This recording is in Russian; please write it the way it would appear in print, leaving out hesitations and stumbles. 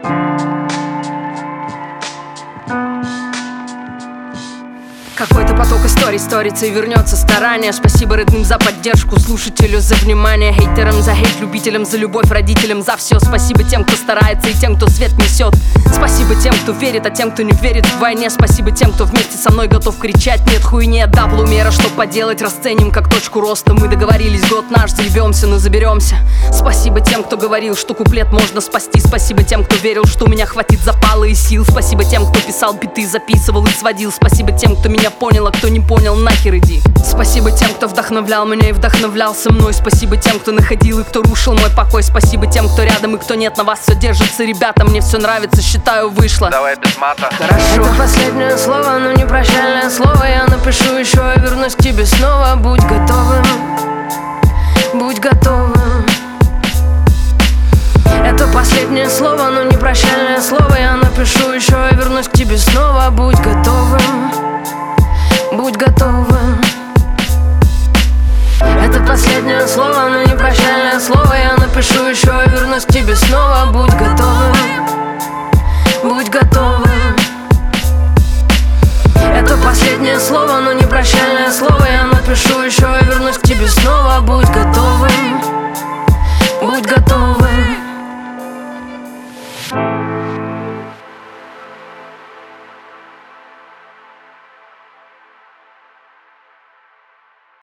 Какой-то поток историй сторится и вернется старание. Спасибо родным за поддержку, слушателю за внимание, хейтерам за хейт, любителям за любовь, родителям за все. Спасибо тем, кто старается, и тем, кто свет несет. Спасибо тем, кто верит, а тем, кто не верит в войне. Спасибо тем, кто вместе со мной готов кричать нет хуйне. Даблумера, что поделать, расценим как точку роста. Мы договорились, год наш, заебемся, но заберемся. Спасибо тем, кто говорил, что куплет можно спасти. Спасибо тем, кто верил, что у меня хватит запала и сил. Спасибо тем, кто писал биты, записывал и сводил. Спасибо тем, кто меня понял, а кто не понял, нахер иди. Спасибо тем, кто вдохновлял меня и вдохновлялся мной. Спасибо тем, кто находил и кто рушил мой покой. Спасибо тем, кто рядом и кто нет, на вас все держится. Ребята, мне все нравится, считаю, вышло. Давай без мата. Хорошо. Это последнее слово, но не прощальное слово. Я напишу еще и вернусь к тебе снова. Будь готовым, будь готовым. Это последнее слово, но не прощальное слово. Я напишу еще и вернусь к тебе снова. Будь готовым, будь готовым. Это последнее слово, но не прощальное слово. Я напишу еще и вернусь к тебе снова. Будь готовым, будь готовым. Это последнее слово, но не прощальное слово. Я напишу еще и вернусь к тебе снова. Будь